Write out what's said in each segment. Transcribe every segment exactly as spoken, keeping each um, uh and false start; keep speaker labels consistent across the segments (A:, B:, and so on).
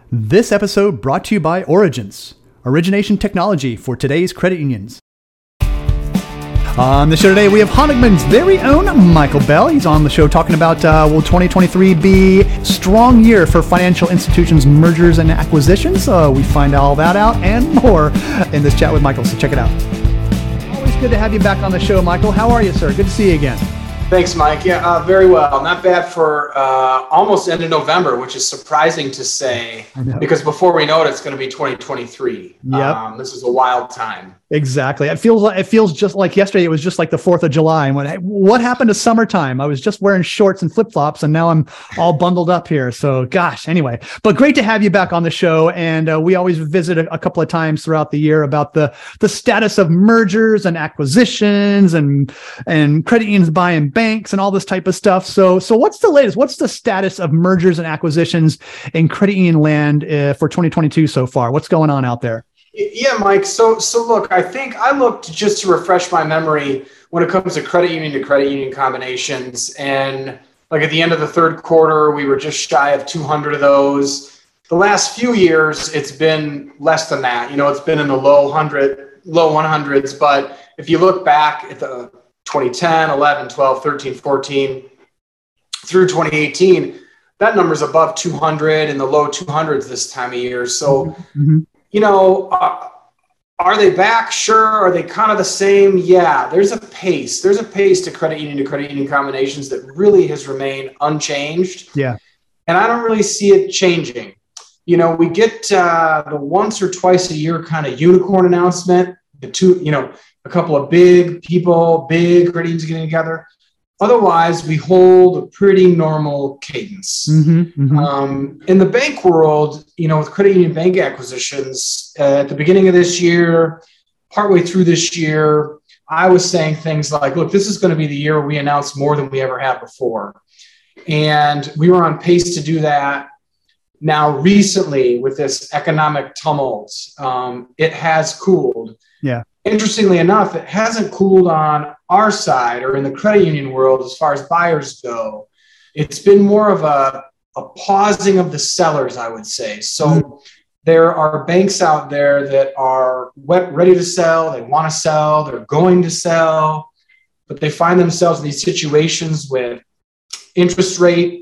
A: This episode brought to you by Origence, origination technology for today's credit unions. On the show today, we have Honigman's very own Michael Bell. He's on the show talking about uh, will twenty twenty-three be a strong year for financial institutions, mergers, and acquisitions? Uh, we find all that out and more in this chat with Michael, so check it out. Always good to have you back on the show, Michael. How are you, sir? Good to see you again.
B: Thanks, Mike. Yeah, uh, very well. Not bad for uh, almost end of November, which is surprising to say, because before we know it, it's going to be twenty twenty-three.
A: Yep.
B: Um, this is a wild time.
A: Exactly. It feels like it feels just like yesterday. It was just like the fourth of July. And when, what happened to summertime? I was just wearing shorts and flip flops, and now I'm all bundled up here. So, gosh. Anyway, but great to have you back on the show. And uh, we always visit a, a couple of times throughout the year about the the status of mergers and acquisitions and and credit unions buying banks and all this type of stuff. So, so what's the latest? What's the status of mergers and acquisitions in credit union land uh, for twenty twenty-two so far? What's going on out there?
B: Yeah, Mike. So, so look, I think I looked just to refresh my memory when it comes to credit union to credit union combinations. And like at the end of the third quarter, we were just shy of two hundred of those. The last few years, it's been less than that. You know, it's been in the low hundred, low one hundreds. But if you look back at the twenty ten, eleven, twelve, thirteen, fourteen through twenty eighteen, that number's above two hundred, in the low two hundreds this time of year. So, mm-hmm. you know, uh, are they back? Sure. Are they kind of the same? Yeah, there's a pace. There's a pace to credit union to credit union combinations that really has remained unchanged.
A: Yeah.
B: And I don't really see it changing. You know, we get uh, the once or twice a year kind of unicorn announcement, the two, you know, a couple of big people, big credit unions getting together. Otherwise, we hold a pretty normal cadence.
A: Mm-hmm, mm-hmm.
B: Um, in the bank world, you know, with credit union bank acquisitions, uh, at the beginning of this year, partway through this year, I was saying things like, look, this is going to be the year we announce more than we ever have before. And we were on pace to do that. Now, recently, with this economic tumult, um, it has cooled.
A: Yeah.
B: Interestingly enough, it hasn't cooled on our side or in the credit union world as far as buyers go. It's been more of a, a pausing of the sellers, I would say. So mm-hmm. there are banks out there that are wet, ready to sell. They want to sell. They're going to sell, but they find themselves in these situations with interest rate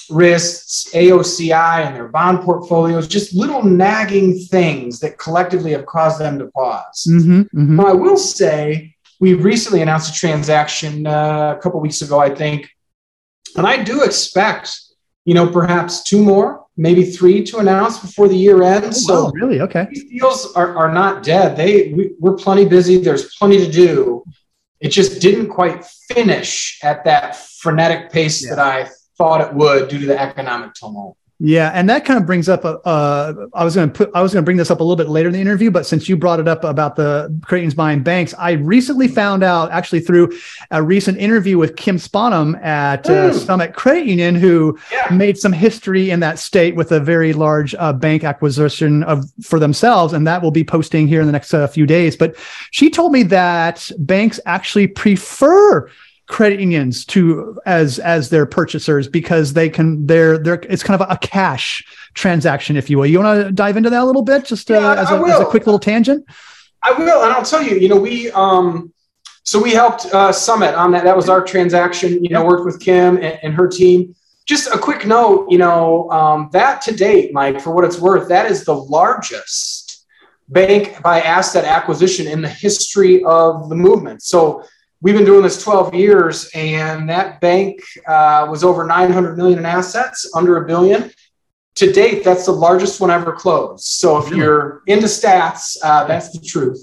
B: risks, A O C I, and their bond portfolios, just little nagging things that collectively have caused them to pause.
A: Mm-hmm, mm-hmm.
B: Now, I will say we recently announced a transaction uh, a couple weeks ago, I think, and I do expect, you know, perhaps two more, maybe three to announce before the year ends.
A: Oh, wow,
B: so
A: really? Okay.
B: These deals are, are not dead. They we, we're plenty busy. There's plenty to do. It just didn't quite finish at that frenetic pace
A: yeah.
B: that I thought it would due to the economic tumult.
A: Yeah, and that kind of brings up. Uh, I was going to put. I was going to bring this up a little bit later in the interview, but since you brought it up about the credit unions buying banks, I recently found out, actually through a recent interview with Kim Sponham at uh,
B: mm.
A: Summit Credit Union, who
B: yeah.
A: made some history in that state with a very large uh, bank acquisition of for themselves, and that will be posting here in the next uh, few days. But she told me that banks actually prefer credit unions to as as their purchasers because they can they're they're it's kind of a, a cash transaction, if you will. You want to dive into that a little bit, just uh,
B: yeah,
A: as, a, as a quick little tangent?
B: I will, and I'll tell you. You know, we um, so we helped uh, Summit on that. That was our transaction. You know, worked with Kim and, and her team. Just a quick note. You know, um, that to date, Mike, for what it's worth, that is the largest bank by asset acquisition in the history of the movement. So we've been doing this twelve years, and that bank uh, was over nine hundred million in assets, under a billion. To date, that's the largest one ever closed. So if
A: really?
B: you're into stats, uh, that's the truth.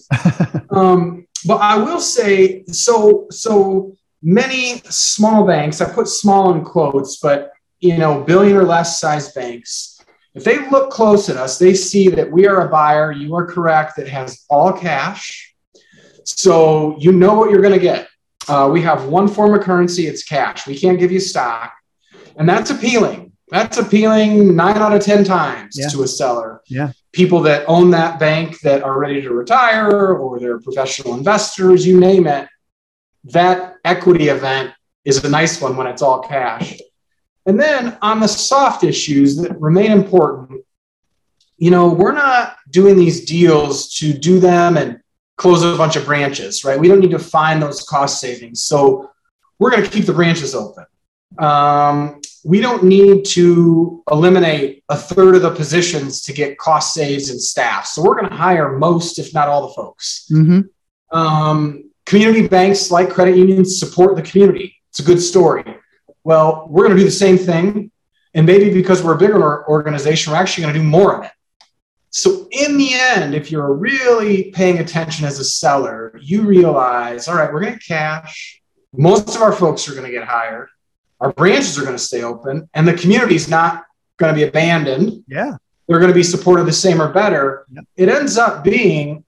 B: um, but I will say, so so many small banks, I put small in quotes, but you know, billion or less size banks, if they look close at us, they see that we are a buyer, you are correct, that has all cash. So you know what you're going to get. Uh, we have one form of currency, it's cash. We can't give you stock. And that's appealing. That's appealing nine out of ten times
A: yeah.
B: to a seller.
A: Yeah.
B: People that own that bank that are ready to retire, or they're professional investors, you name it. That equity event is a nice one when it's all cash. And then on the soft issues that remain important, you know, we're not doing these deals to do them and close a bunch of branches, right? We don't need to find those cost savings. So we're going to keep the branches open. Um, we don't need to eliminate a third of the positions to get cost saves and staff. So we're going to hire most, if not all the folks.
A: Mm-hmm.
B: Um, community banks like credit unions support the community. It's a good story. Well, we're going to do the same thing. And maybe because we're a bigger organization, we're actually going to do more of it. So in the end, if you're really paying attention as a seller, you realize, all right, we're going to cash. Most of our folks are going to get hired. Our branches are going to stay open, and the community is not going to be abandoned.
A: Yeah.
B: They're going to be supported the same or better. Yep. It ends up being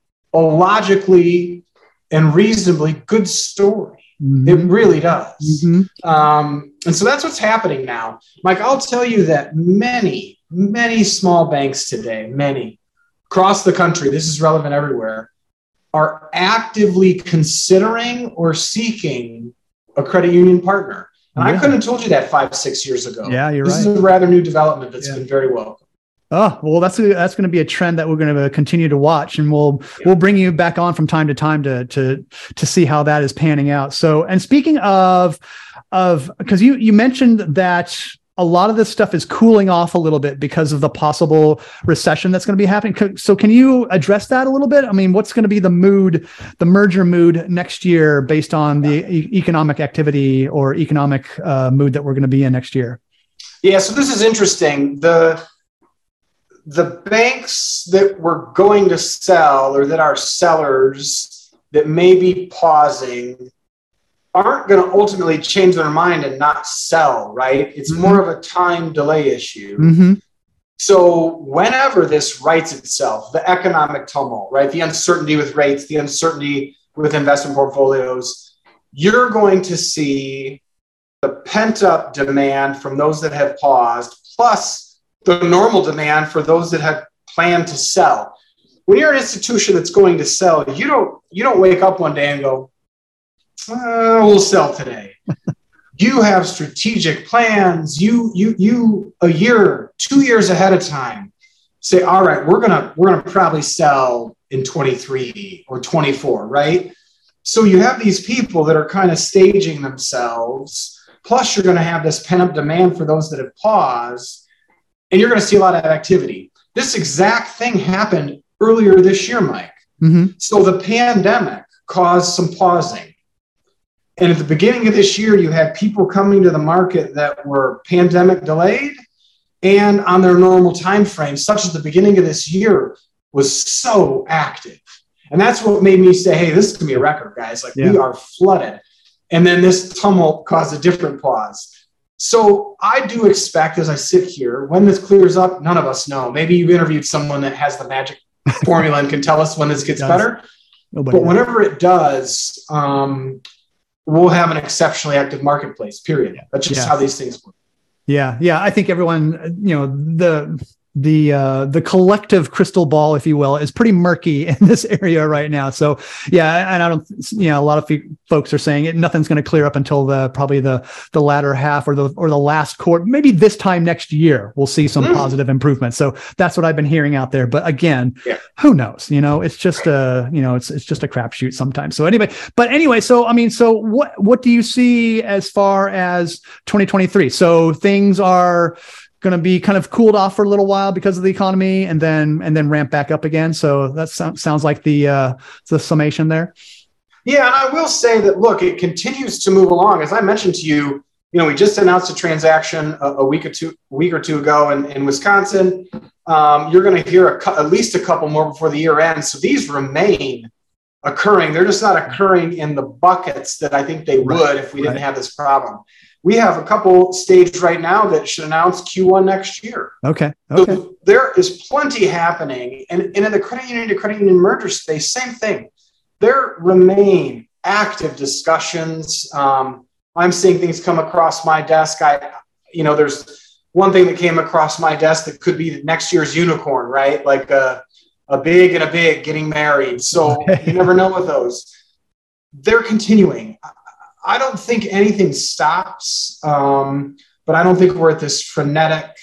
B: a and reasonably good story. Mm-hmm. It really does. Mm-hmm. Um, and so that's what's happening now. Mike, I'll tell you that many, many small banks today, many across the country, this is relevant everywhere, are actively considering or seeking a credit union partner. And yeah. I couldn't have told you that five, six years ago.
A: Yeah, you're
B: this
A: right.
B: This is a rather new development that's
A: yeah.
B: been very welcome.
A: Oh, well, that's that's going to be a trend that we're going to continue to watch, and we'll yeah. we'll bring you back on from time to time to to to see how that is panning out. So, and speaking of of because you you mentioned that a lot of this stuff is cooling off a little bit because of the possible recession that's going to be happening. So, can you address that a little bit? I mean, what's going to be the mood, the merger mood next year based on the e- economic activity or economic uh, mood that we're going to be in next year?
B: Yeah, so this is interesting. The The banks that we're going to sell or that are sellers that may be pausing aren't going to ultimately change their mind and not sell, right? It's mm-hmm. more of a time delay issue. Mm-hmm. So whenever this rights itself, the economic tumult, right? The uncertainty with rates, the uncertainty with investment portfolios, you're going to see the pent-up demand from those that have paused, plus the normal demand for those that have planned to sell. When you're an institution that's going to sell, you don't you don't wake up one day and go, uh, we'll sell today. You have strategic plans. You you you a year, two years ahead of time say, all right, we're gonna we're gonna probably sell in twenty-three or twenty-four, right? So you have these people that are kind of staging themselves. Plus, you're going to have this pent-up demand for those that have paused. And you're going to see a lot of activity. This exact thing happened earlier this year, Mike. Mm-hmm. So the pandemic caused some pausing. And at the beginning of this year, you had people coming to the market that were pandemic delayed and on their normal time frame, such as the beginning of this year was so active. And that's what made me say, hey, this is going to be a record, guys. Like yeah. we are flooded. And then this tumult caused a different pause. So I do expect, as I sit here, when this clears up, none of us know. Maybe you've interviewed someone that has the magic formula and can tell us when this gets better. Nobody but knows. Whenever it does, um, we'll have an exceptionally active marketplace, period. That's just yeah. how these things work.
A: Yeah. Yeah. I think everyone, you know, the the uh, the collective crystal ball, if you will, is pretty murky in this area right now. So yeah, and I don't, you know, a lot of folks are saying it, nothing's going to clear up until the probably the the latter half or the or the last quarter. Maybe this time next year we'll see some mm. positive improvement. So that's what I've been hearing out there. But again, yeah. who knows? You know, it's just a you know, it's it's just a crapshoot sometimes. So anyway, but anyway, so I mean, so what what do you see as far as twenty twenty-three? So things are going to be kind of cooled off for a little while because of the economy, and then and then ramp back up again. So that so- sounds like the uh, the summation there.
B: Yeah, and I will say that look, it continues to move along. As I mentioned to you, you know, we just announced a transaction a, a week or two week or two ago in, in Wisconsin. Um, you're going to hear a, at least a couple more before the year ends. So these remain occurring. They're just not occurring in the buckets that I think they would right. if we didn't right. have this problem. We have a couple staged right now that should announce Q one next year.
A: Okay. Okay.
B: So there is plenty happening. And, and in the credit union to credit union merger space, same thing. There remain active discussions. Um, I'm seeing things come across my desk. I, you know, there's one thing that came across my desk that could be next year's unicorn, right? Like a, a big and a big getting married. So you never know with those. They're continuing. I don't think anything stops, um, but I don't think we're at this frenetic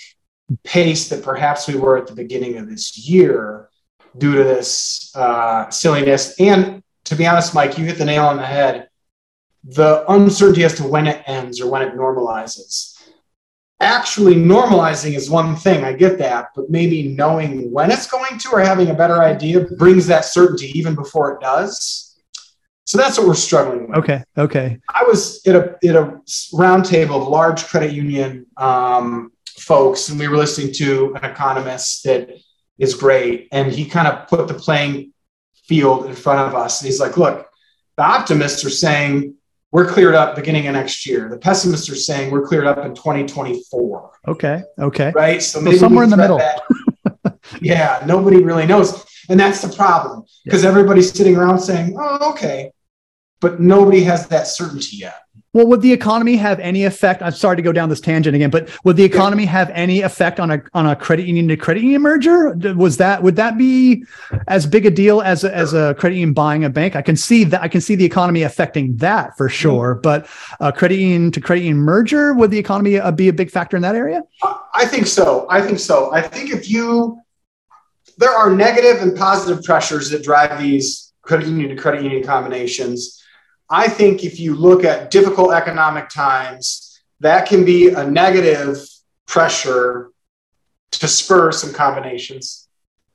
B: pace that perhaps we were at the beginning of this year due to this uh, silliness. And to be honest, Mike, you hit the nail on the head. The uncertainty as to when it ends or when it normalizes. Actually normalizing is one thing, I get that, but maybe knowing when it's going to or having a better idea brings that certainty even before it does. So that's what we're struggling with.
A: Okay. Okay.
B: I was at a at a roundtable of large credit union um, folks, and we were listening to an economist that is great, and he kind of put the playing field in front of us. And he's like, "Look, the optimists are saying we're cleared up beginning of next year. The pessimists are saying we're cleared up in twenty twenty-four."
A: Okay. Okay.
B: Right. So,
A: so somewhere in the middle.
B: Yeah. Nobody really knows. And that's the problem because yeah. everybody's sitting around saying, "Oh, okay." But nobody has that certainty yet.
A: Well, would the economy have any effect? I'm sorry to go down this tangent again, but would the economy have any effect on a on a credit union to credit union merger? Was that would that be as big a deal as a, as a credit union buying a bank? I can see that. I can see the economy affecting that for sure. But a credit union to credit union merger, would the economy uh, be a big factor in that area?
B: I think so. I think so. I think if you there are negative and positive pressures that drive these credit union to credit union combinations. I think if you look at difficult economic times, that can be a negative pressure to spur some combinations.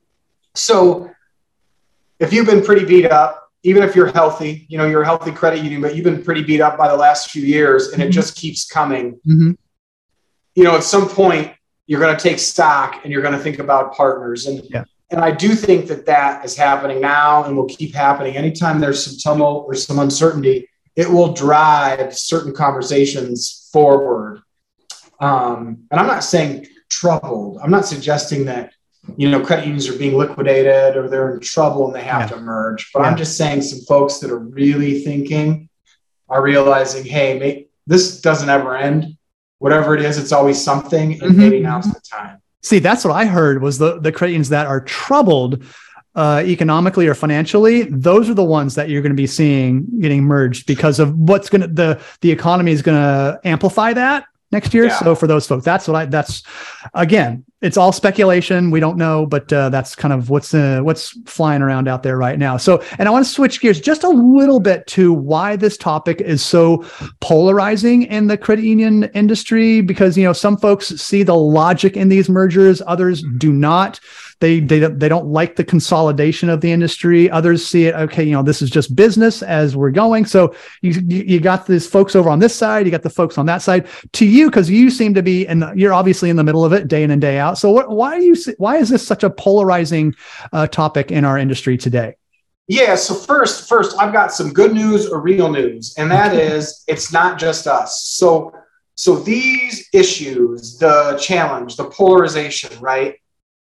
B: So if you've been pretty beat up, even if you're healthy, you know, you're a healthy credit union, but you've been pretty beat up by the last few years and mm-hmm. it just keeps coming, mm-hmm. you know, at some point you're going to take stock and you're going to think about partners. And yeah. And I do think that that is happening now and will keep happening. Anytime there's some tumult or some uncertainty, it will drive certain conversations forward. Um, and I'm not saying troubled. I'm not suggesting that, you know, credit unions are being liquidated or they're in trouble and they have yeah. to merge. But yeah. I'm just saying some folks that are really thinking are realizing, hey, may, this doesn't ever end. Whatever it is, it's always something. And mm-hmm. maybe now's the time.
A: See, that's what I heard was the, the credit unions that are troubled uh, economically or financially. Those are the ones that you're going to be seeing getting merged because of what's going to, the, the economy is going to amplify that next year. Yeah. So for those folks, that's what I, that's again, it's all speculation. We don't know, but uh, that's kind of what's, uh, what's flying around out there right now. So, and I want to switch gears just a little bit to why this topic is so polarizing in the credit union industry, because, you know, some folks see the logic in these mergers, others do not. They, they, they don't like the consolidation of the industry. Others see it, okay, you know, this is just business as we're going. So you, you, you got these folks over on this side, you got the folks on that side. To you, because you seem to be, and you're obviously in the middle of it day in and day out. So what, why do you, why is this such a polarizing uh, topic in our industry today?
B: Yeah. So first, first, I've got some good news or real news, and that is it's not just us. So, so these issues, the challenge, the polarization, right,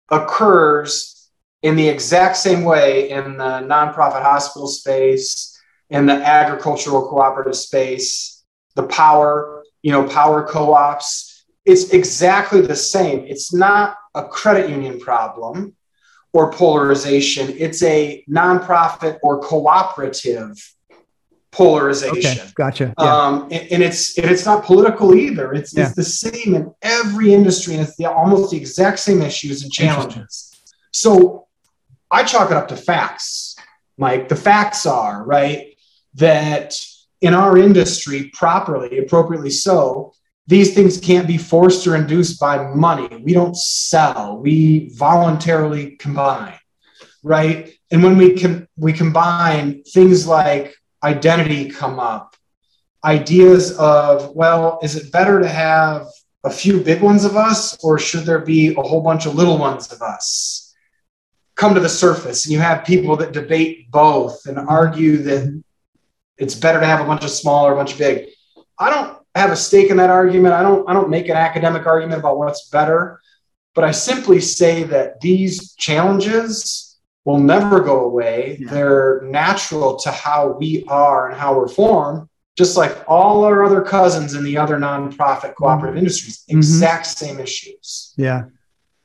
B: occurs in the exact same way in the nonprofit hospital space, in the agricultural cooperative space, the power, you know, power co-ops. It's exactly the same. It's not a credit union problem or polarization. It's a nonprofit or cooperative polarization.
A: Okay, gotcha.
B: Yeah. Um, and, and it's and it's not political either. It's, yeah. it's the same in every industry, and it's the, almost the exact same issues and challenges. So I chalk it up to facts, Mike. The facts are, right, that in our industry, properly, appropriately so, these things can't be forced or induced by money. We don't sell. We voluntarily combine, right? And when we can, we combine things like identity come up, ideas of, well, is it better to have a few big ones of us, or should there be a whole bunch of little ones of us come to the surface? And you have people that debate both and argue that it's better to have a bunch of small or a bunch of big. I don't have a stake in that argument. I don't, I don't make an academic argument about what's better, but I simply say that these challenges will never go away. Yeah. They're natural to how we are and how we're formed, just like all our other cousins in the other nonprofit cooperative mm-hmm. industries, exact mm-hmm. same issues.
A: Yeah.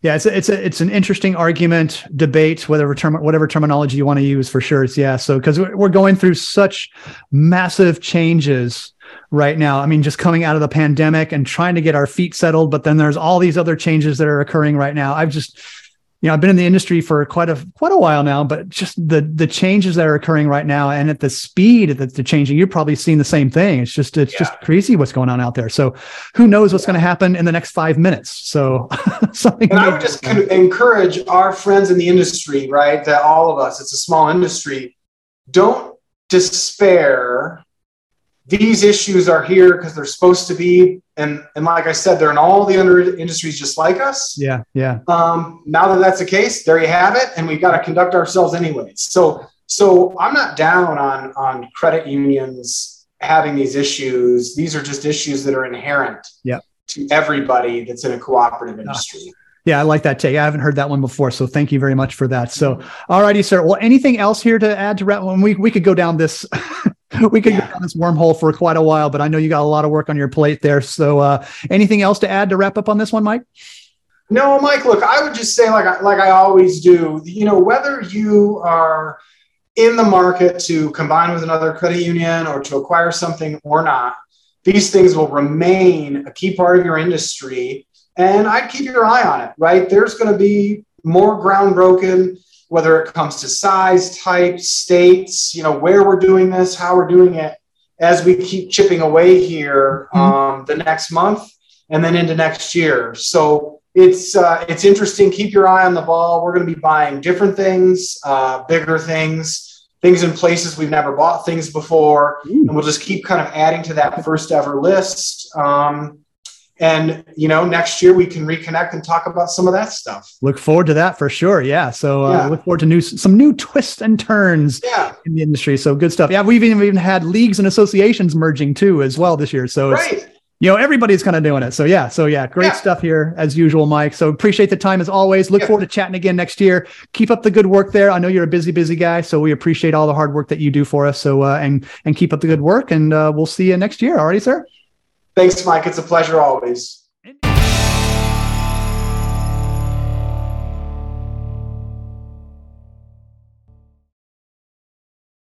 A: Yeah, it's a, it's a, it's an interesting argument, debate, whatever term, whatever terminology you want to use for sure. It's, yeah. So, because we're going through such massive changes right now. I mean, just coming out of the pandemic and trying to get our feet settled, but then there's all these other changes that are occurring right now. I've just, you know, I've been in the industry for quite a quite a while now, but just the the changes that are occurring right now and at the speed that they're changing, you've probably seen the same thing. It's just it's yeah. just crazy what's going on out there. So who knows what's yeah. going to happen in the next five minutes? So something.
B: And I would just encourage our friends in the industry, right? That all of us, it's a small industry. Don't despair. These issues are here because they're supposed to be. And, and like I said, they're in all the other industries just like us.
A: Yeah, yeah.
B: Um, now that that's the case, there you have it. And we got to conduct ourselves anyways. So so I'm not down on, on credit unions having these issues. These are just issues that are inherent
A: yep.
B: to everybody that's in a cooperative industry.
A: Yeah, I like that take. I haven't heard that one before, so thank you very much for that. So, all righty, sir. Well, anything else here to add to wrap? Well, we we could go down this, we could yeah. go down this wormhole for quite a while, but I know you got a lot of work on your plate there. So, uh, anything else to add to wrap up on this one, Mike?
B: No, Mike. Look, I would just say, like I, like I always do. You know, whether you are in the market to combine with another credit union or to acquire something or not, these things will remain a key part of your industry. And I'd keep your eye on it, right? There's going to be more ground broken, whether it comes to size, type, states, you know, where we're doing this, how we're doing it, as we keep chipping away here um, the next month and then into next year. So it's uh, it's interesting. Keep your eye on the ball. We're going to be buying different things, uh, bigger things, things in places we've never bought things before. And we'll just keep kind of adding to that first ever list. Um, And, you know, next year we can reconnect and talk about some of that stuff.
A: Look forward to that for sure. Yeah. So uh,
B: yeah.
A: look forward to new, some new twists and turns
B: yeah.
A: in the industry. So good stuff. Yeah. We've even, we've even had leagues and associations merging too, as well this year. So
B: right.
A: it's, you know, everybody's kind of doing it. So yeah. So yeah, great yeah. stuff here as usual, Mike. So appreciate the time as always. Look yeah. forward to chatting again next year. Keep up the good work there. I know you're a busy, busy guy. So we appreciate all the hard work that you do for us. So, uh, and, and keep up the good work, and uh, we'll see you next year. All righty, sir.
B: Thanks, Mike. It's a pleasure always.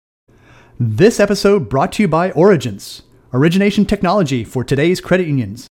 A: This episode brought to you by Origence, origination technology for today's credit unions.